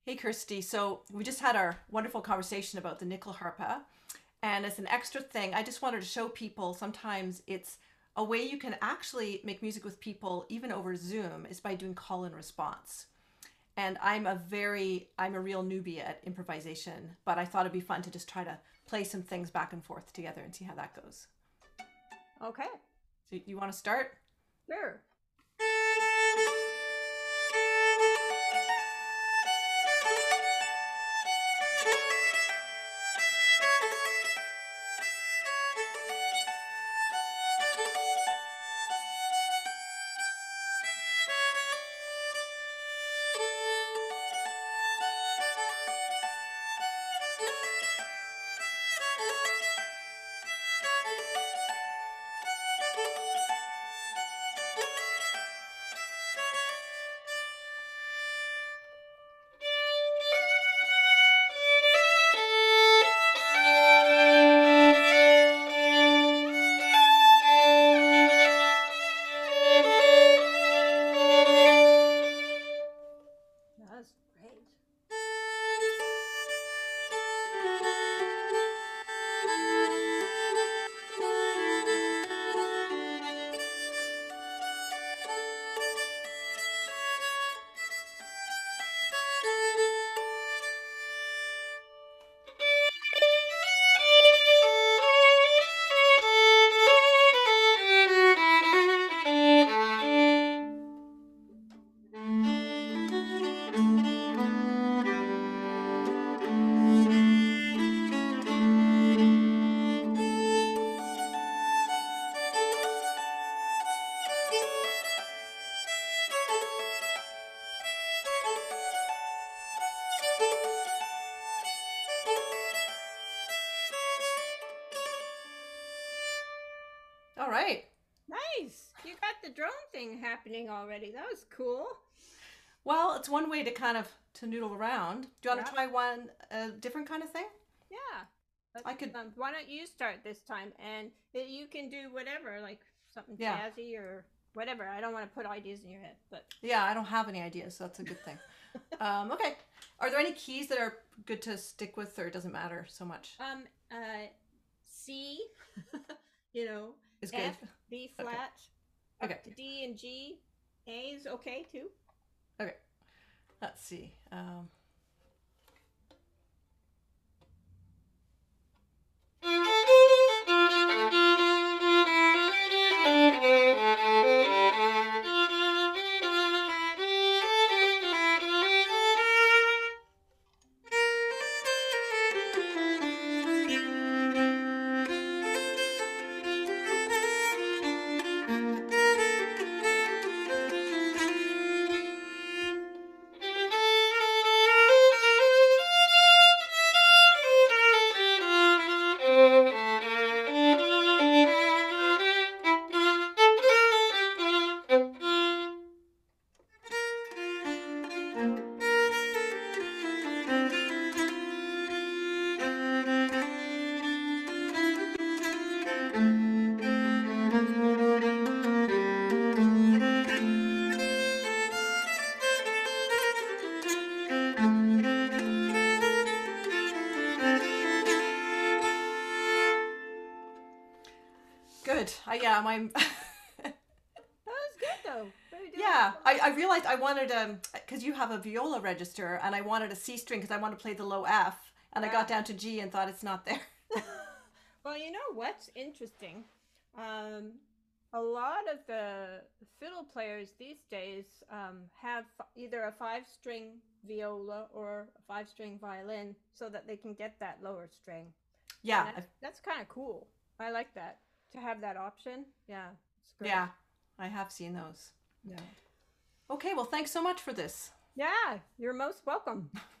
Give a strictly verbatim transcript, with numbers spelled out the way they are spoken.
Hey, Kirsty. So we just had our wonderful conversation about the Nyckelharpa. And as an extra thing, I just wanted to show people sometimes it's a way you can actually make music with people, even over Zoom, is by doing call and response. And I'm a very, I'm a real newbie at improvisation, but I thought it'd be fun to just try to play some things back and forth together and see how that goes. Okay, So you want to start? sure. That's great. All right. Nice. You got the drone thing happening already. That was cool. Well, it's one way to kind of to noodle around. Do you want to Yeah, try one a different kind of thing? yeah. Let's, I could, um, why don't you start this time? And it, you can do whatever, like something yeah. jazzy or whatever. I don't want to put ideas in your head, but Yeah, I don't have any ideas, so that's a good thing. Um, okay. Are there any keys that are good to stick with, or it doesn't matter so much? um, uh, C, you know, Is good. F, B Okay. flat, Okay. up to D and G. A is okay too. Okay. Let's see. Um, good. I yeah, my That was good though. What are you doing? yeah. I, I realized I wanted um because you have a viola register, and I wanted a C string because I want to play the low F, and I got Yeah. down to G and thought it's not there. Well, you know what's interesting? Um, a lot of the fiddle players these days um, have either a five string viola or a five string violin so that they can get that lower string. And Yeah, that's I, that's kind of cool. I like that to have that option. Yeah, it's great. yeah. I have seen those. Yeah. Okay, well, thanks so much for this. Yeah, you're most welcome.